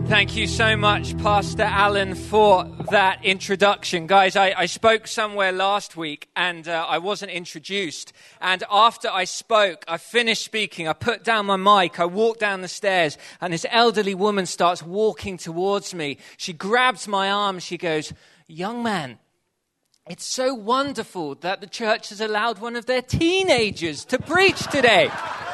Thank you so much, Pastor Alan, for that introduction. Guys, I spoke somewhere last week and I wasn't introduced. And after I spoke, I finished speaking, I put down my mic, I walked down the stairs, and this elderly woman starts walking towards me. She grabs my arm, she goes, "Young man, it's so wonderful that the church has allowed one of their teenagers to preach today.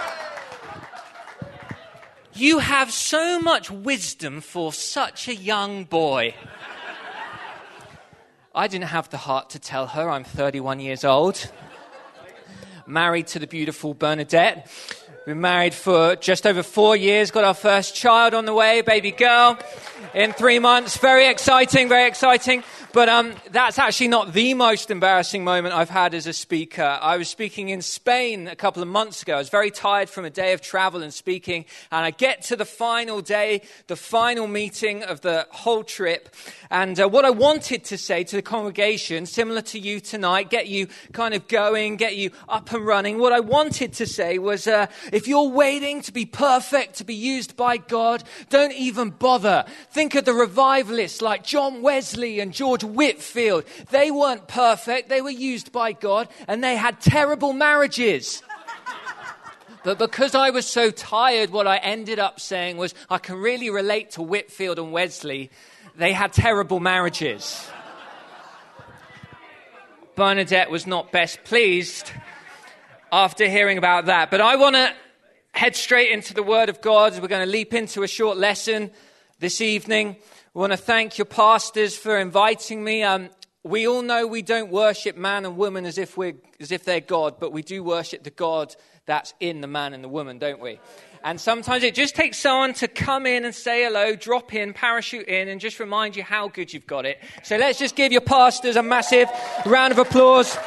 You have so much wisdom for such a young boy." I didn't have the heart to tell her I'm 31 years old, married to the beautiful Bernadette. Been married for just over 4 years, got our first child on the way, baby girl, in 3 months. Very exciting, very exciting. But that's actually not the most embarrassing moment I've had as a speaker. I was speaking in Spain a couple of months ago. I was very tired from a day of travel and speaking. And I get to the final day, the final meeting of the whole trip. And what I wanted to say to the congregation, similar to you tonight, get you kind of going, get you up and running. What I wanted to say was, if you're waiting to be perfect, to be used by God, don't even bother. Think of the revivalists like John Wesley and George Whitfield. They weren't perfect. They were used by God and they had terrible marriages. But because I was so tired, what I ended up saying was, I can really relate to Whitfield and Wesley. They had terrible marriages. Bernadette was not best pleased after hearing about that. But I want to head straight into the Word of God. We're going to leap into a short lesson this evening. I want to thank your pastors for inviting me. We all know we don't worship man and woman as if they're God, but we do worship the God that's in the man and the woman, don't we? And sometimes it just takes someone to come in and say hello, drop in, parachute in, and just remind you how good you've got it. So let's just give your pastors a massive round of applause.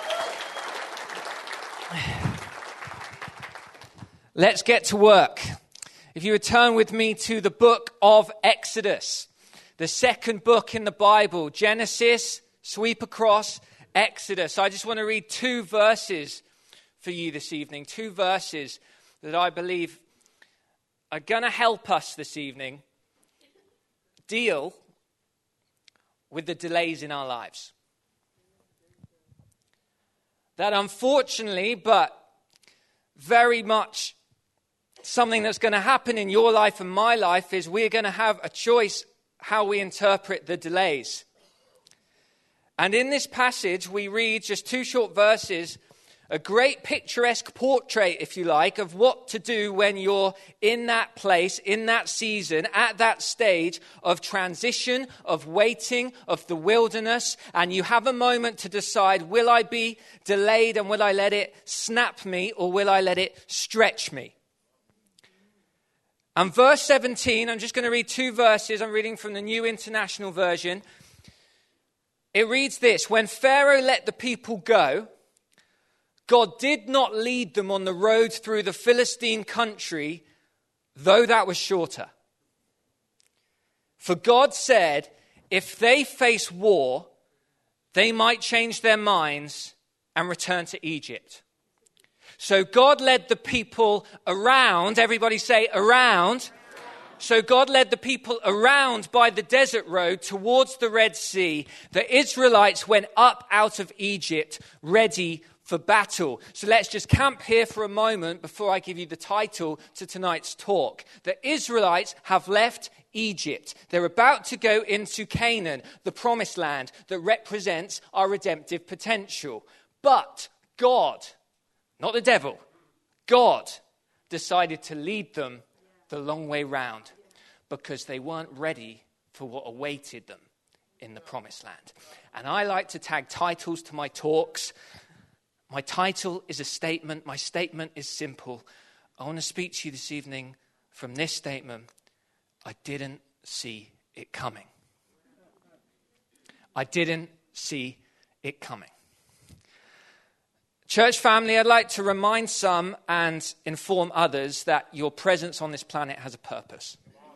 Let's get to work. If you would turn with me to the book of Exodus, the second book in the Bible. Genesis, sweep across, Exodus. I just want to read 2 verses for you this evening. 2 verses that I believe are going to help us this evening deal with the delays in our lives. That unfortunately, but very much something that's going to happen in your life and my life, is we're going to have a choice how we interpret the delays. And in this passage, we read just 2 short verses, a great picturesque portrait, if you like, of what to do when you're in that place, in that season, at that stage of transition, of waiting, of the wilderness, and you have a moment to decide, will I be delayed and will I let it snap me, or will I let it stretch me? And verse 17, I'm just going to read 2 verses. I'm reading from the New International Version. It reads this: when Pharaoh let the people go, God did not lead them on the road through the Philistine country, though that was shorter. For God said, if they face war, they might change their minds and return to Egypt. So God led the people around, everybody say around. So God led the people around by the desert road towards the Red Sea. The Israelites went up out of Egypt, ready for battle. So let's just camp here for a moment before I give you the title to tonight's talk. The Israelites have left Egypt. They're about to go into Canaan, the promised land that represents our redemptive potential. But God, not the devil, God decided to lead them the long way round because they weren't ready for what awaited them in the promised land. And I like to tag titles to my talks. My title is a statement. My statement is simple. I want to speak to you this evening from this statement. I didn't see it coming. I didn't see it coming. Church family, I'd like to remind some and inform others that your presence on this planet has a purpose.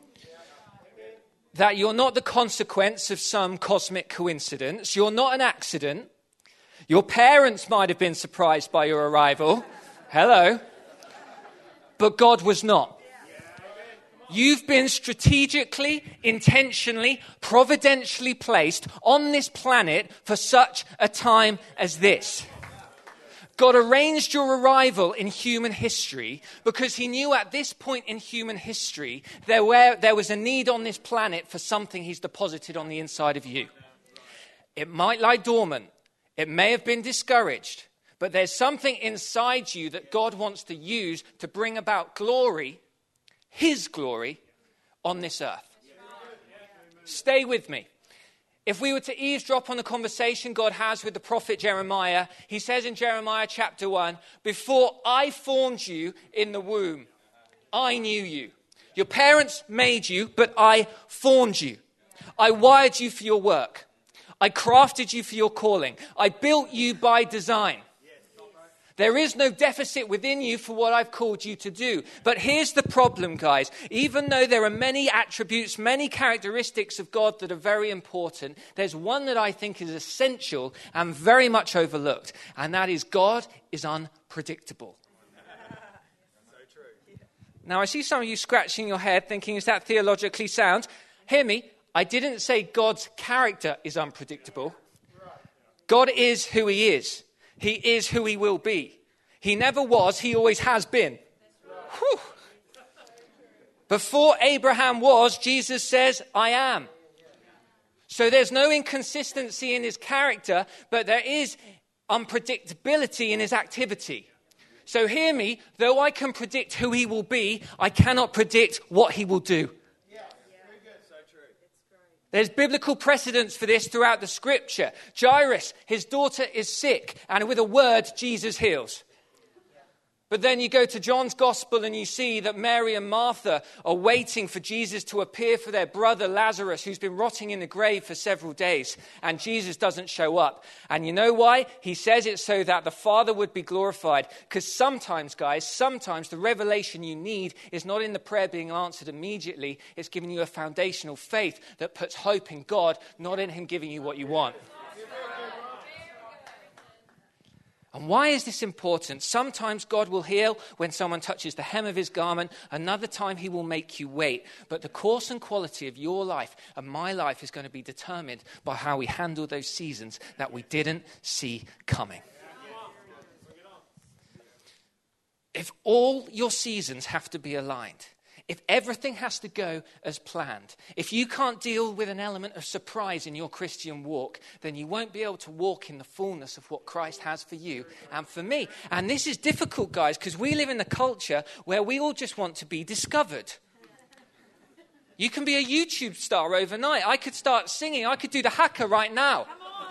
That you're not the consequence of some cosmic coincidence. You're not an accident. Your parents might have been surprised by your arrival. Hello. But God was not. You've been strategically, intentionally, providentially placed on this planet for such a time as this. God arranged your arrival in human history because he knew at this point in human history there was a need on this planet for something he's deposited on the inside of you. It might lie dormant. It may have been discouraged. But there's something inside you that God wants to use to bring about glory, his glory, on this earth. Stay with me. If we were to eavesdrop on the conversation God has with the prophet Jeremiah, he says in Jeremiah chapter 1, before I formed you in the womb, I knew you. Your parents made you, but I formed you. I wired you for your work. I crafted you for your calling. I built you by design. There is no deficit within you for what I've called you to do. But here's the problem, guys. Even though there are many attributes, many characteristics of God that are very important, there's one that I think is essential and very much overlooked. And that is God is unpredictable. Now, I see some of you scratching your head thinking, is that theologically sound? Hear me. I didn't say God's character is unpredictable. God is who he is. He is who he will be. He never was, he always has been. Whew. Before Abraham was, Jesus says, I am. So there's no inconsistency in his character, but there is unpredictability in his activity. So hear me, though I can predict who he will be, I cannot predict what he will do. There's biblical precedence for this throughout the scripture. Jairus, his daughter is sick, and with a word, Jesus heals. But then you go to John's gospel and you see that Mary and Martha are waiting for Jesus to appear for their brother Lazarus, who's been rotting in the grave for several days, and Jesus doesn't show up. And you know why? He says it so that the Father would be glorified. Because sometimes, guys, the revelation you need is not in the prayer being answered immediately. It's giving you a foundational faith that puts hope in God, not in him giving you what you want. And why is this important? Sometimes God will heal when someone touches the hem of his garment. Another time he will make you wait. But the course and quality of your life and my life is going to be determined by how we handle those seasons that we didn't see coming. If all your seasons have to be aligned, if everything has to go as planned, if you can't deal with an element of surprise in your Christian walk, then you won't be able to walk in the fullness of what Christ has for you and for me. And this is difficult, guys, because we live in a culture where we all just want to be discovered. You can be a YouTube star overnight. I could start singing. I could do the haka right now.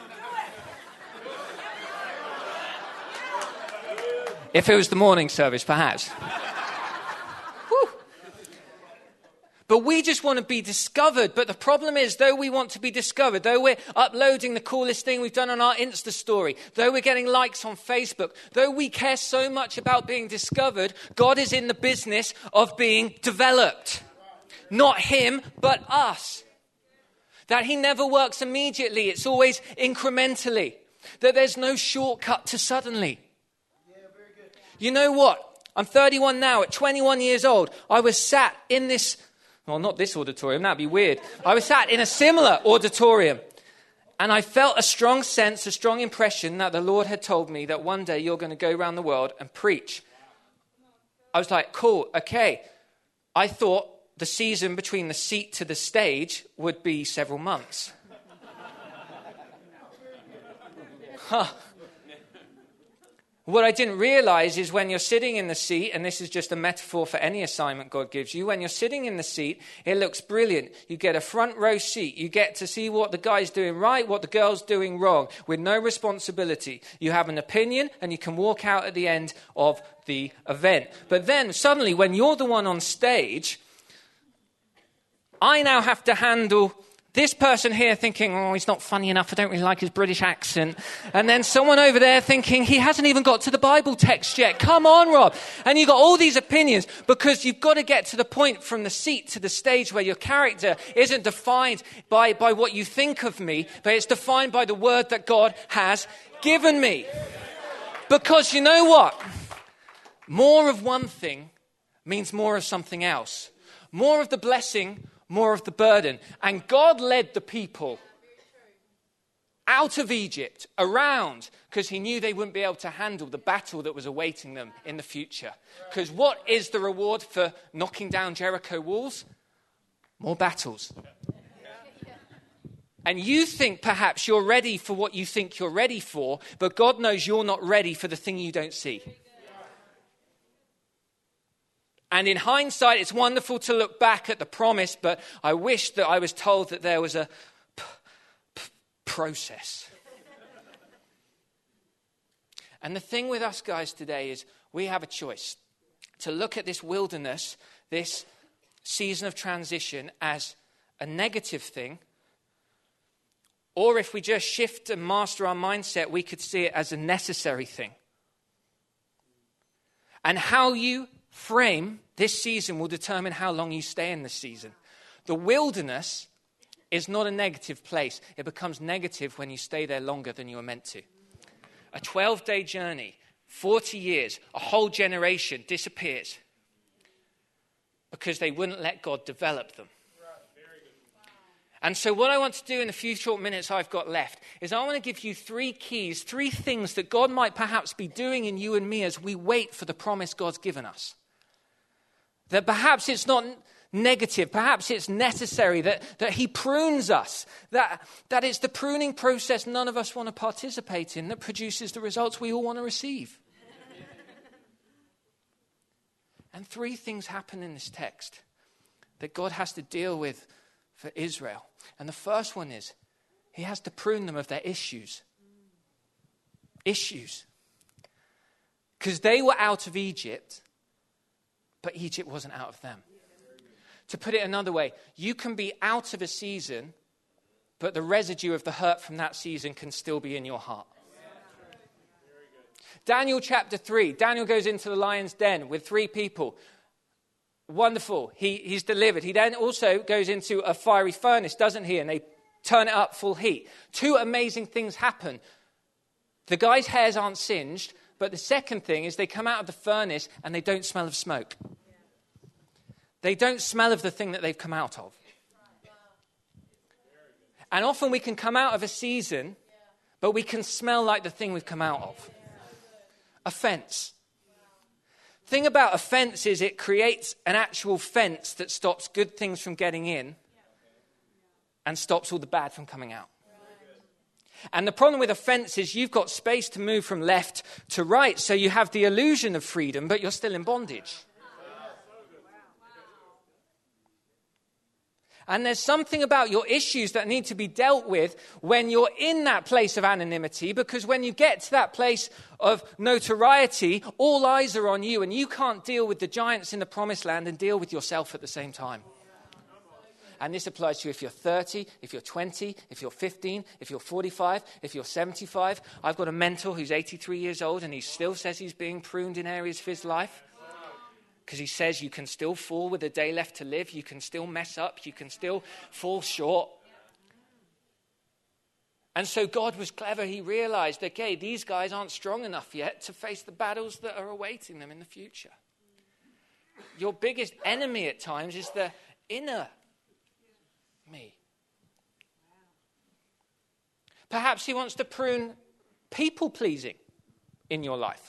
If it was the morning service, perhaps. But we just want to be discovered. But the problem is, though we want to be discovered, though we're uploading the coolest thing we've done on our Insta story, though we're getting likes on Facebook, though we care so much about being discovered, God is in the business of being developed. Not him, but us. That he never works immediately. It's always incrementally. That there's no shortcut to suddenly. You know what? I'm 31 now. At 21 years old, I was sat in this... Well, not this auditorium, that'd be weird. I was sat in a similar auditorium, and I felt a strong sense, a strong impression that the Lord had told me that one day you're going to go around the world and preach. I was like, cool, okay. I thought the season between the seat to the stage would be several months. What I didn't realize is when you're sitting in the seat, and this is just a metaphor for any assignment God gives you, when you're sitting in the seat, it looks brilliant. You get a front row seat. You get to see what the guy's doing right, what the girl's doing wrong, with no responsibility. You have an opinion, and you can walk out at the end of the event. But then suddenly, when you're the one on stage, I now have to handle this person here thinking, oh, he's not funny enough, I don't really like his British accent. And then someone over there thinking, he hasn't even got to the Bible text yet. Come on, Rob. And you've got all these opinions because you've got to get to the point from the seat to the stage where your character isn't defined by what you think of me, but it's defined by the word that God has given me. Because you know what? More of one thing means more of something else. More of the blessing, more of the burden. And God led the people out of Egypt, around, because he knew they wouldn't be able to handle the battle that was awaiting them in the future. Because what is the reward for knocking down Jericho walls? More battles. And you think perhaps you're ready for what you think you're ready for, but God knows you're not ready for the thing you don't see. And in hindsight, it's wonderful to look back at the promise, but I wish that I was told that there was a process. And the thing with us guys today is we have a choice to look at this wilderness, this season of transition, as a negative thing, or if we just shift and master our mindset, we could see it as a necessary thing. And how you frame this season will determine how long you stay in this season. The wilderness is not a negative place. It becomes negative when you stay there longer than you were meant to. A 12-day journey, 40 years, a whole generation disappears because they wouldn't let God develop them. And so what I want to do in the few short minutes I've got left is I want to give you 3 keys, 3 things that God might perhaps be doing in you and me as we wait for the promise God's given us. That perhaps it's not negative, perhaps it's necessary, that he prunes us, that it's the pruning process none of us want to participate in that produces the results we all want to receive. And 3 things happen in this text that God has to deal with for Israel. And the first one is he has to prune them of their issues. Issues. Because they were out of Egypt, but Egypt wasn't out of them. To put it another way, you can be out of a season, but the residue of the hurt from that season can still be in your heart. Daniel chapter 3, Daniel goes into the lion's den with 3 people. Wonderful. He's delivered. He then also goes into a fiery furnace, doesn't he? And they turn it up full heat. 2 amazing things happen. The guy's hairs aren't singed, but the second thing is they come out of the furnace and they don't smell of smoke. They don't smell of the thing that they've come out of. And often we can come out of a season, but we can smell like the thing we've come out of. Offense. Thing about offense is it creates an actual fence that stops good things from getting in and stops all the bad from coming out. And the problem with offense is you've got space to move from left to right, so you have the illusion of freedom, but you're still in bondage. And there's something about your issues that need to be dealt with when you're in that place of anonymity, because when you get to that place of notoriety, all eyes are on you and you can't deal with the giants in the promised land and deal with yourself at the same time. And this applies to you if you're 30, if you're 20, if you're 15, if you're 45, if you're 75. I've got a mentor who's 83 years old and he still says he's being pruned in areas of his life. Because he says you can still fall with a day left to live. You can still mess up. You can still fall short. And so God was clever. He realized, okay, these guys aren't strong enough yet to face the battles that are awaiting them in the future. Your biggest enemy at times is the inner me. Perhaps he wants to prune people-pleasing in your life.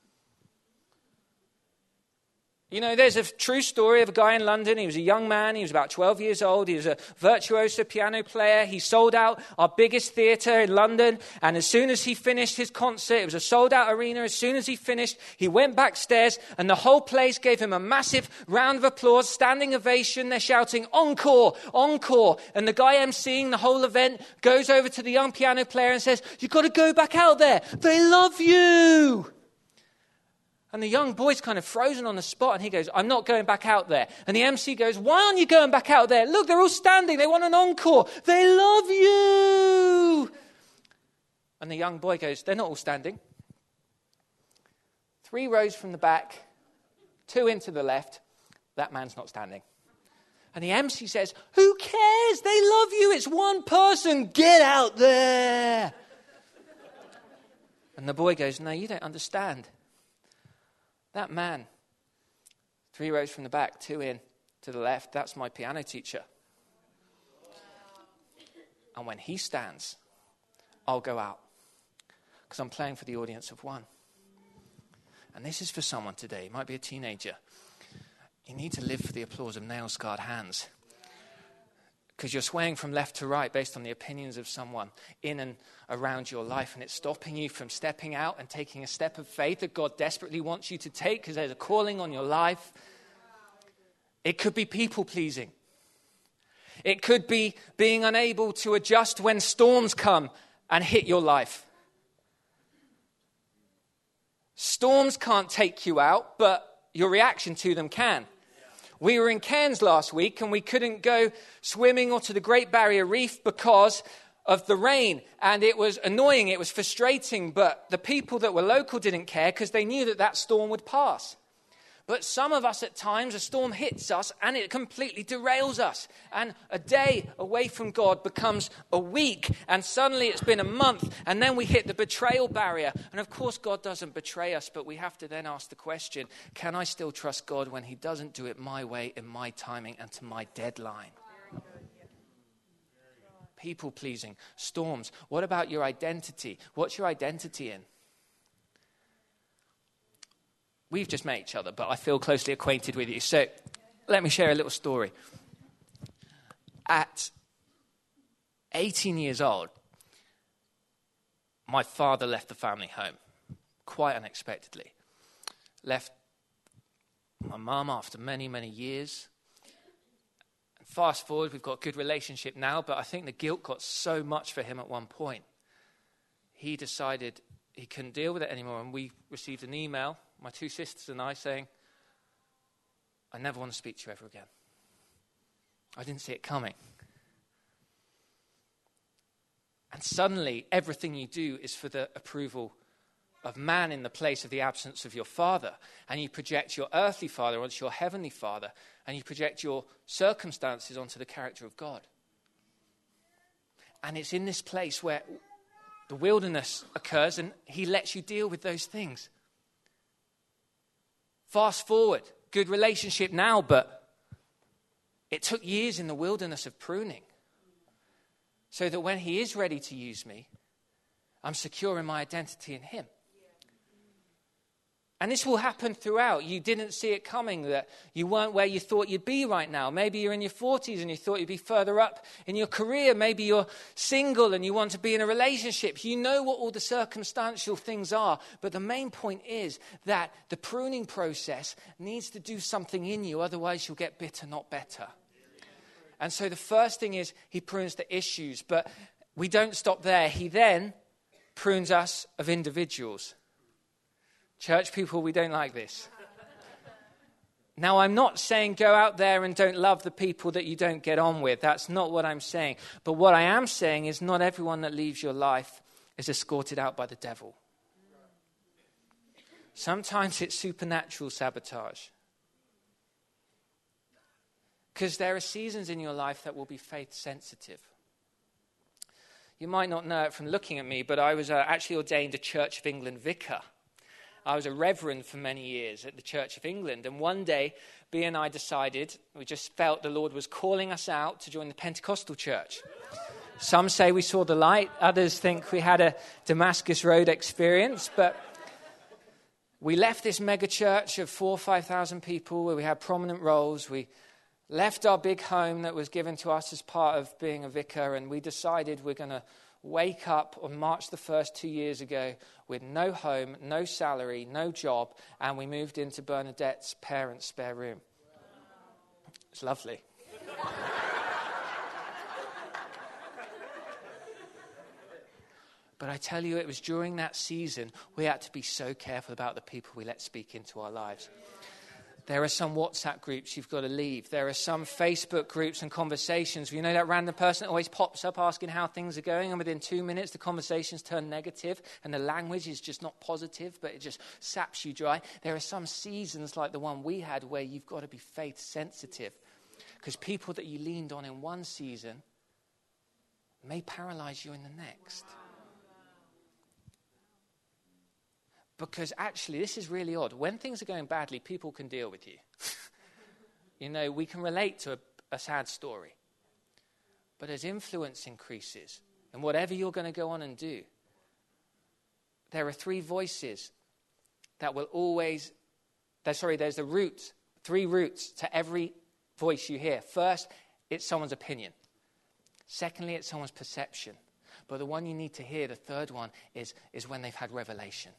You know, there's a true story of a guy in London. He was a young man. He was about 12 years old. He was a virtuoso piano player. He sold out our biggest theatre in London. And as soon as he finished his concert, it was a sold-out arena. As soon as he finished, he went backstairs and the whole place gave him a massive round of applause, standing ovation. They're shouting, "Encore, encore." And the guy emceeing the whole event goes over to the young piano player and says, "You've got to go back out there. They love you." And the young boy's kind of frozen on the spot, and he goes, "I'm not going back out there." And the MC goes, "Why aren't you going back out there? Look, they're all standing. They want an encore. They love you." And the young boy goes, "They're not all standing. 3 rows from the back, 2 into the left, that man's not standing." And the MC says, "Who cares? They love you. It's one person. Get out there." And the boy goes, "No, you don't understand. That man, 3 rows from the back, 2 in, To the left, that's my piano teacher. And when he stands, I'll go out. Because I'm playing for the audience of one. And this is for someone today. It might be a teenager. You need to live for the applause of nail-scarred hands. Because you're swaying from left to right based on the opinions of someone in and around your life. And it's stopping you from stepping out and taking a step of faith that God desperately wants you to take because there's a calling on your life. It could be people-pleasing. It could be being unable to adjust when storms come and hit your life. Storms can't take you out, but your reaction to them can. We were in Cairns last week and we couldn't go swimming or to the Great Barrier Reef because of the rain. And it was annoying, it was frustrating, but the people that were local didn't care because they knew that that storm would pass. But some of us at times, a storm hits us and it completely derails us. And a day away from God becomes a week. And suddenly it's been a month. And then we hit the betrayal barrier. And of course, God doesn't betray us. But we have to then ask the question, can I still trust God when he doesn't do it my way, in my timing, and to my deadline? People pleasing, storms. What about your identity? What's your identity in? We've just met each other, but I feel closely acquainted with you. So let me share a little story. At 18 years old, my father left the family home quite unexpectedly. Left my mum after many, many years. And fast forward, we've got a good relationship now, but I think the guilt got so much for him at one point. He decided he couldn't deal with it anymore, and we received an email, my two sisters and I, saying, I never want to speak to you ever again. I didn't see it coming. And suddenly, everything you do is for the approval of man in the place of the absence of your father. And you project your earthly father onto your heavenly father, and you project your circumstances onto the character of God. And it's in this place where the wilderness occurs, and he lets you deal with those things. Fast forward, good relationship now, but it took years in the wilderness of pruning. So that when he is ready to use me, I'm secure in my identity in him. And this will happen throughout. You didn't see it coming, that you weren't where you thought you'd be right now. Maybe you're in your 40s and you thought you'd be further up in your career. Maybe you're single and you want to be in a relationship. You know what all the circumstantial things are. But the main point is that the pruning process needs to do something in you. Otherwise, you'll get bitter, not better. And so the first thing is he prunes the issues. But we don't stop there. He then prunes us of individuals. Church people, we don't like this. Now, I'm not saying go out there and don't love the people that you don't get on with. That's not what I'm saying. But what I am saying is not everyone that leaves your life is escorted out by the devil. Sometimes it's supernatural sabotage. Because there are seasons in your life that will be faith sensitive. You might not know it from looking at me, but I was actually ordained a Church of England vicar. I was a reverend for many years at the Church of England. And one day, B and I decided, we just felt the Lord was calling us out to join the Pentecostal church. Some say we saw the light. Others think we had a Damascus Road experience. But we left this mega church of 4,000 or 5,000 people where we had prominent roles. We left our big home that was given to us as part of being a vicar. And we decided we're going to wake up on March the 1st 2 years ago with no home, no salary, no job, and we moved into Bernadette's parents' spare room. It's lovely. But I tell you, it was during that season we had to be so careful about the people we let speak into our lives. There are some WhatsApp groups you've got to leave. There are some Facebook groups and conversations. You know that random person that always pops up asking how things are going, and within 2 minutes the conversations turn negative and the language is just not positive, but it just saps you dry. There are some seasons like the one we had where you've got to be faith sensitive, because people that you leaned on in one season may paralyze you in the next. Because actually, this is really odd. When things are going badly, people can deal with you. we can relate to a sad story. But as influence increases, and whatever you're going to go on and do, there are three voices that will always, there's three roots to every voice you hear. First, it's someone's opinion. Secondly, it's someone's perception. But the one you need to hear, the third one, is when they've had revelation.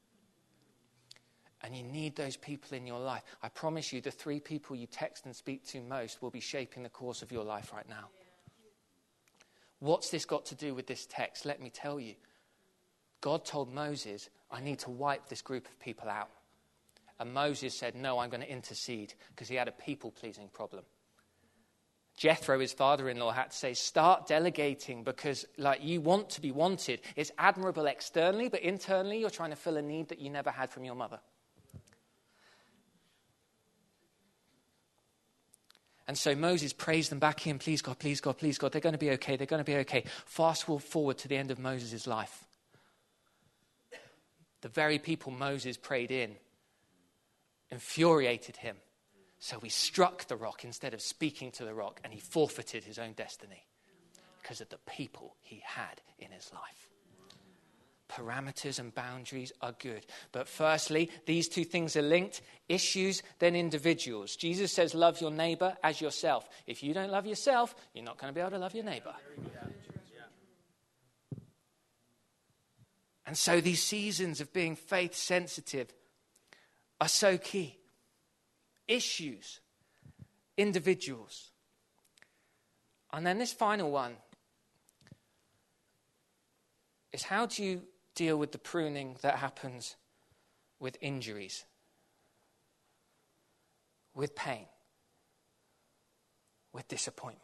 And you need those people in your life. I promise you, the three people you text and speak to most will be shaping the course of your life right now. What's this got to do with this text? Let me tell you. God told Moses, I need to wipe this group of people out. And Moses said, no, I'm going to intercede, because he had a people-pleasing problem. Jethro, his father-in-law, had to say, start delegating, because you want to be wanted. It's admirable externally, but internally you're trying to fill a need that you never had from your mother. And so Moses prays them back in, please God, please God, please God. They're going to be okay, they're going to be okay. Fast forward to the end of Moses' life. The very people Moses prayed in infuriated him. So he struck the rock instead of speaking to the rock, and he forfeited his own destiny because of the people he had in his life. Parameters and boundaries are good. But firstly, these two things are linked. Issues, then individuals. Jesus says, love your neighbor as yourself. If you don't love yourself, you're not going to be able to love your neighbor. And so these seasons of being faith sensitive are so key. Issues, individuals. And then this final one is, how do you deal with the pruning that happens with injuries, with pain, with disappointment?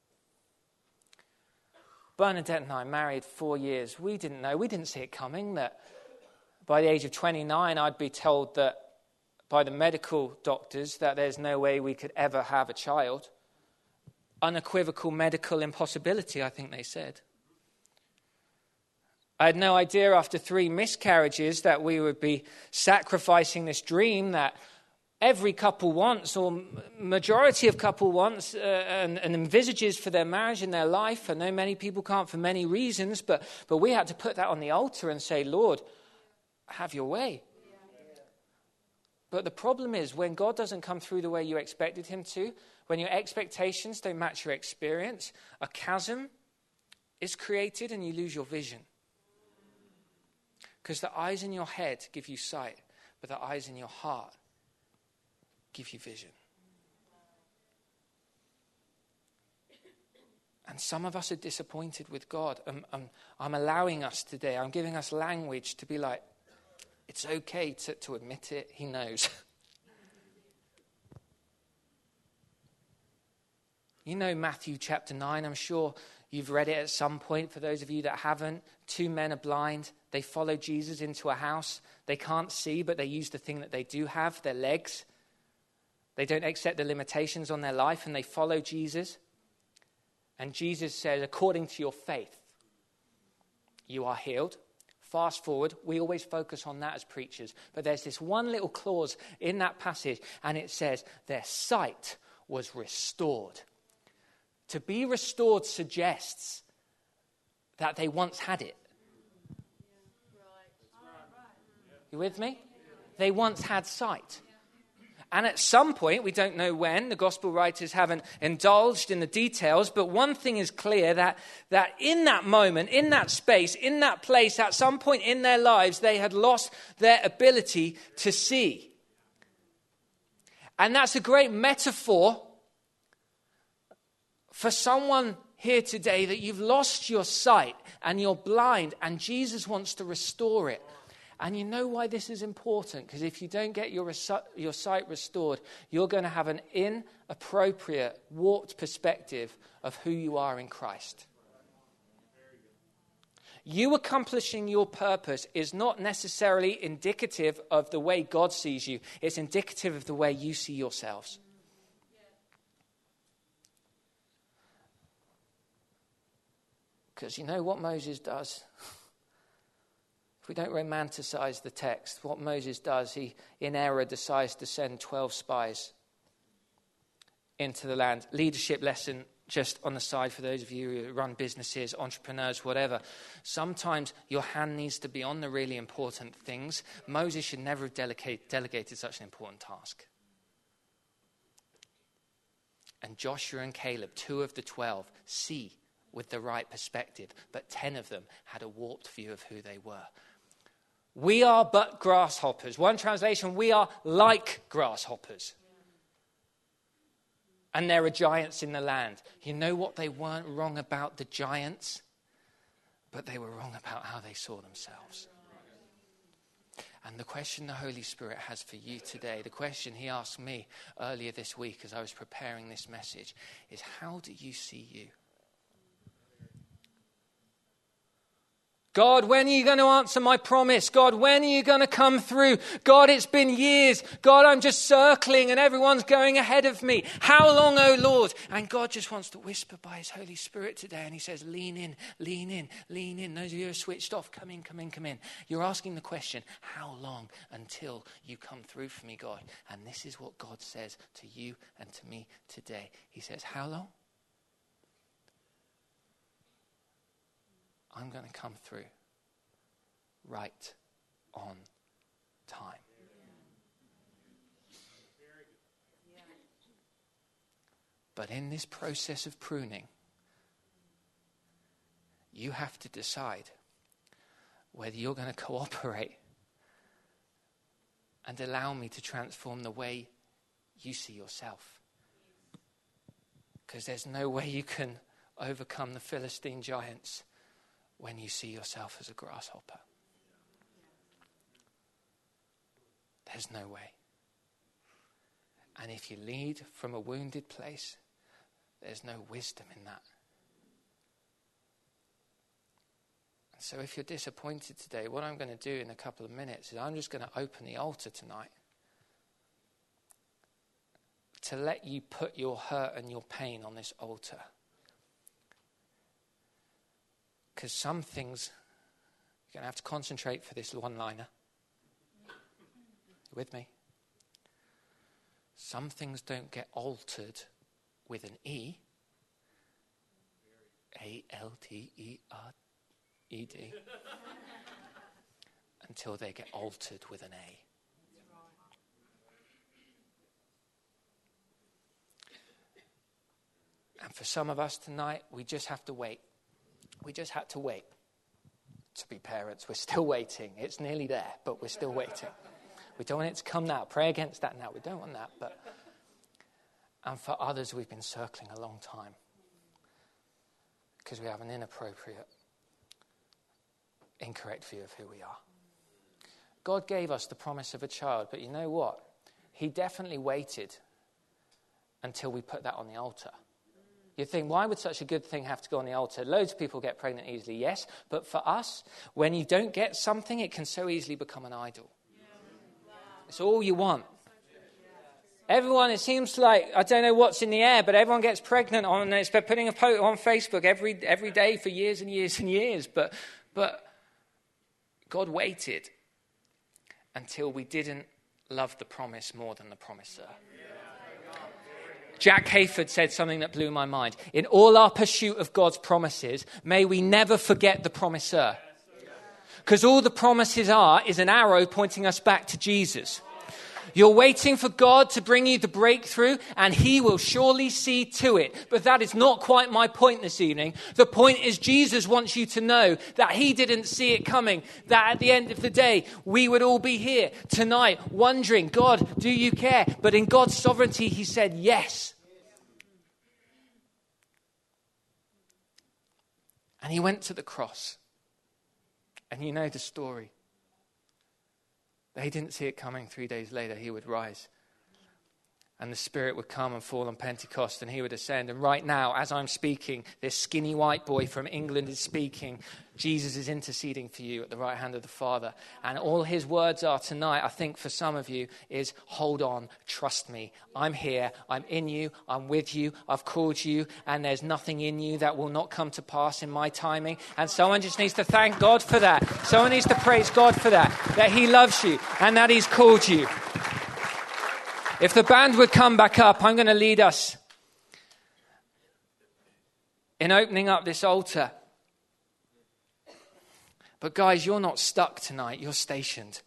Bernadette and I married 4 years. We didn't see it coming that by the age of 29 I'd be told that by the medical doctors that there's no way we could ever have a child. Unequivocal medical impossibility, I think they said. I had no idea after 3 miscarriages that we would be sacrificing this dream that every couple wants, or majority of couple wants, and envisages for their marriage and their life. I know many people can't for many reasons, but we had to put that on the altar and say, Lord, have your way. But the problem is, when God doesn't come through the way you expected him to, when your expectations don't match your experience, a chasm is created and you lose your vision. Because the eyes in your head give you sight, but the eyes in your heart give you vision. And some of us are disappointed with God. I'm allowing us today, I'm giving us language to be like, it's okay to admit it. He knows. You know Matthew chapter 9, I'm sure you've read it at some point. For those of you that haven't, 2 men are blind. They follow Jesus into a house. They can't see, but they use the thing that they do have, their legs. They don't accept the limitations on their life, and they follow Jesus. And Jesus said, according to your faith, you are healed. Fast forward, we always focus on that as preachers. But there's this one little clause in that passage, and it says, their sight was restored. To be restored suggests that they once had it. You with me? They once had sight. And at some point, we don't know when, the gospel writers haven't indulged in the details, but one thing is clear, that in that moment, in that space, in that place, at some point in their lives, they had lost their ability to see. And that's a great metaphor for someone here today, that you've lost your sight and you're blind, and Jesus wants to restore it. And you know why this is important? Because if you don't get your sight restored, you're going to have an inappropriate, warped perspective of who you are in Christ. You accomplishing your purpose is not necessarily indicative of the way God sees you. It's indicative of the way you see yourselves. Because you know what Moses does? If we don't romanticize the text, what Moses does, he, in error, decides to send 12 spies. into the land. Leadership lesson just on the side for those of you who run businesses, entrepreneurs, whatever. Sometimes your hand needs to be on the really important things. Moses should never have delegated such an important task. And Joshua and Caleb, 2 of the 12, see with the right perspective, but 10 of them had a warped view of who they were. We are but grasshoppers. One translation, we are like grasshoppers. And there are giants in the land. You know what? They weren't wrong about the giants, but they were wrong about how they saw themselves. And the question the Holy Spirit has for you today, the question he asked me earlier this week as I was preparing this message, is how do you see you? God, when are you going to answer my promise? God, when are you going to come through? God, it's been years. God, I'm just circling and everyone's going ahead of me. How long, oh Lord? And God just wants to whisper by his Holy Spirit today. And he says, lean in, lean in, lean in. Those of you who are switched off, come in, come in, come in. You're asking the question, how long until you come through for me, God? And this is what God says to you and to me today. He says, how long? I'm going to come through right on time. But in this process of pruning, you have to decide whether you're going to cooperate and allow me to transform the way you see yourself. Because there's no way you can overcome the Philistine giants when you see yourself as a grasshopper. There's no way. And if you lead from a wounded place, there's no wisdom in that. And so if you're disappointed today, what I'm going to do in a couple of minutes is I'm just going to open the altar tonight to let you put your hurt and your pain on this altar. Because some things, you're going to have to concentrate for this one-liner. You with me? Some things don't get altered with an E. A-L-T-E-R-E-D. Until they get altered with an A. And for some of us tonight, we just have to wait. We just had to wait to be parents. We're still waiting. It's nearly there, but we're still waiting. We don't want it to come now. Pray against that now. We don't want that. And for others, we've been circling a long time because we have an inappropriate, incorrect view of who we are. God gave us the promise of a child, but you know what? He definitely waited until we put that on the altar. You think, why would such a good thing have to go on the altar? Loads of people get pregnant easily, yes. But for us, when you don't get something, it can so easily become an idol. It's all you want. Everyone, it seems like, I don't know what's in the air, but everyone gets pregnant on, it's been putting a post on Facebook every day for years and years and years. But God waited until we didn't love the promise more than the promiser. Jack Hayford said something that blew my mind. In all our pursuit of God's promises, may we never forget the promiser. Because all the promises are is an arrow pointing us back to Jesus. You're waiting for God to bring you the breakthrough, and he will surely see to it. But that is not quite my point this evening. The point is Jesus wants you to know that he didn't see it coming. That at the end of the day, we would all be here tonight wondering, God, do you care? But in God's sovereignty, he said yes. And he went to the cross. And you know the story. They didn't see it coming. 3 days later, he would rise. And the Spirit would come and fall on Pentecost, and he would ascend. And right now, as I'm speaking, this skinny white boy from England is speaking. Jesus is interceding for you at the right hand of the Father. And all his words are tonight, I think for some of you, is hold on, trust me. I'm here, I'm in you, I'm with you, I've called you, and there's nothing in you that will not come to pass in my timing. And someone just needs to thank God for that. Someone needs to praise God for that he loves you and that he's called you. If the band would come back up, I'm going to lead us in opening up this altar. But guys, you're not stuck tonight. You're stationed.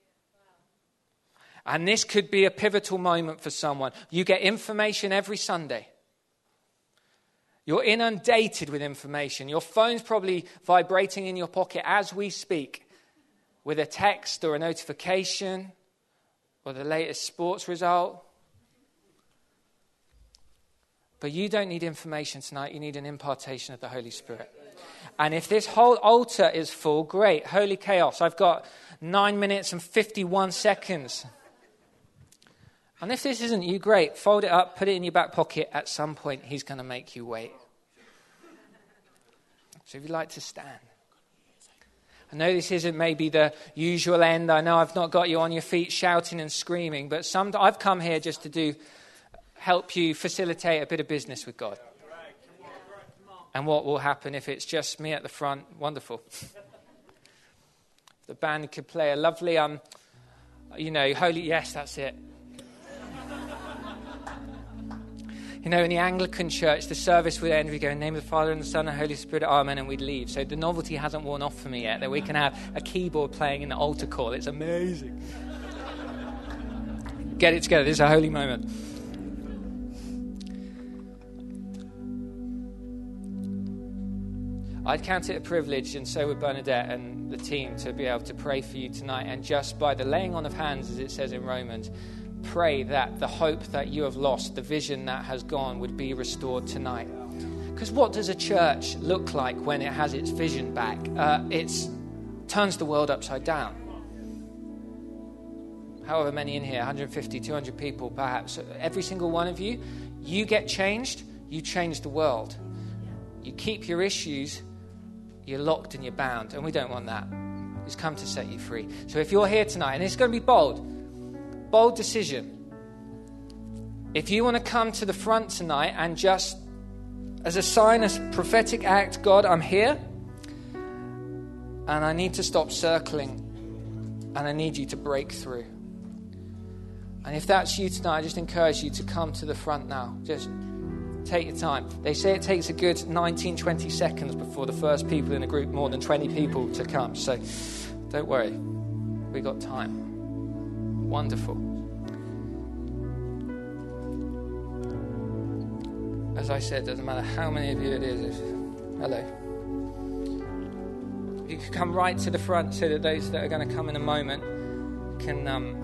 And this could be a pivotal moment for someone. You get information every Sunday. You're inundated with information. Your phone's probably vibrating in your pocket as we speak with a text or a notification or the latest sports result. But you don't need information tonight. You need an impartation of the Holy Spirit. And if this whole altar is full, great, holy chaos. I've got 9 minutes and 51 seconds. And if this isn't you, great, fold it up, put it in your back pocket. At some point, he's going to make you wait. So if you'd like to stand. I know this isn't maybe the usual end. I know I've not got you on your feet shouting and screaming, but I've come here just to help you facilitate a bit of business with God. And what will happen if it's just me at the front? Wonderful. The band could play a lovely, holy, yes, that's it. In the Anglican church, the service would end, we go in the name of the Father and the Son and the Holy Spirit, amen, and we'd leave. So the novelty hasn't worn off for me yet, that we can have a keyboard playing in the altar call. It's amazing. Get it together. This is a holy moment. I'd count it a privilege, and so would Bernadette and the team, to be able to pray for you tonight. And just by the laying on of hands, as it says in Romans, pray that the hope that you have lost, the vision that has gone, would be restored tonight. Because what does a church look like when it has its vision back? It turns the world upside down. However many in here, 150, 200 people perhaps, every single one of you, you get changed, you change the world. You keep your issues, you're locked and you're bound, and we don't want that. He's come to set you free. So if you're here tonight, and it's going to be bold decision. If you want to come to the front tonight and just, as a sign, as a prophetic act, God, I'm here, and I need to stop circling, and I need you to break through. And if that's you tonight, I just encourage you to come to the front now. Just take your time. They say it takes a good 19, 20 seconds before the first people in a group, more than 20 people, to come. So don't worry. We got time. Wonderful. As I said, doesn't matter how many of you it is. Hello. You can come right to the front so that those that are going to come in a moment can...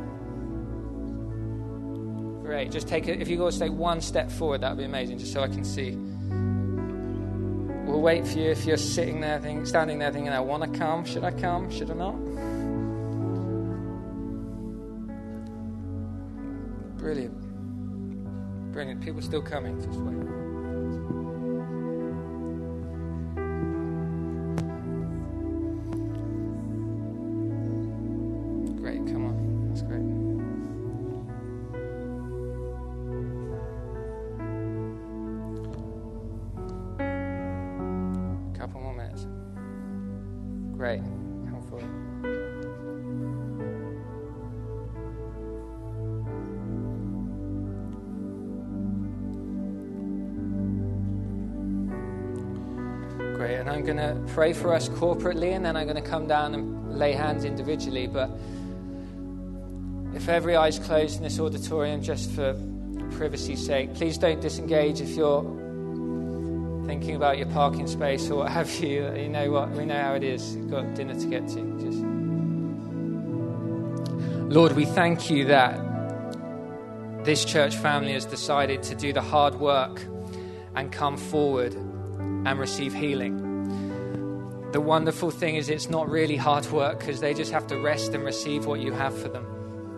Great. Just if you go take one step forward, that would be amazing, just so I can see. We'll wait for you if you're standing there thinking, I want to come. Should I come? Should I not? Brilliant. Brilliant. People still coming. Just wait. Great. Come on. That's great. Couple more minutes. Great. Come forward. Great. And I'm going to pray for us corporately, and then I'm going to come down and lay hands individually. But if every eye's closed in this auditorium, just for privacy's sake, please don't disengage if you're thinking about your parking space or what have you. You know what? We know how it is. You've got dinner to get to. Lord, we thank you that this church family has decided to do the hard work and come forward and receive healing. The wonderful thing is it's not really hard work, because they just have to rest and receive what you have for them.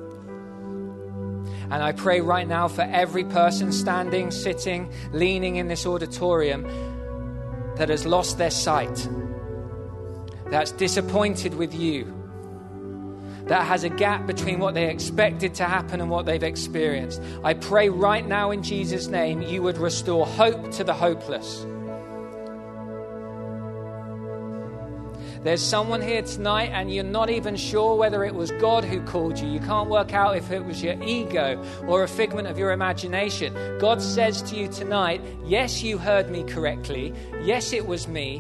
And I pray right now for every person standing, sitting, leaning in this auditorium that has lost their sight, that's disappointed with you, that has a gap between what they expected to happen and what they've experienced. I pray right now in Jesus' name you would restore hope to the hopeless. There's someone here tonight and you're not even sure whether it was God who called you. You can't work out if it was your ego or a figment of your imagination. God says to you tonight, yes, you heard me correctly. Yes, it was me.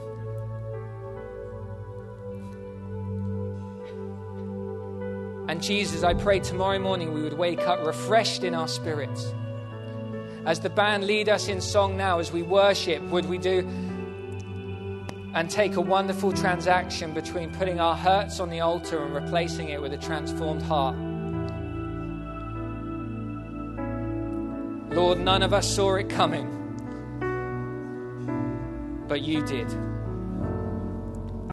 And Jesus, I pray tomorrow morning we would wake up refreshed in our spirits. As the band lead us in song now, as we worship, would we do and take a wonderful transaction between putting our hurts on the altar and replacing it with a transformed heart. Lord, none of us saw it coming, but you did.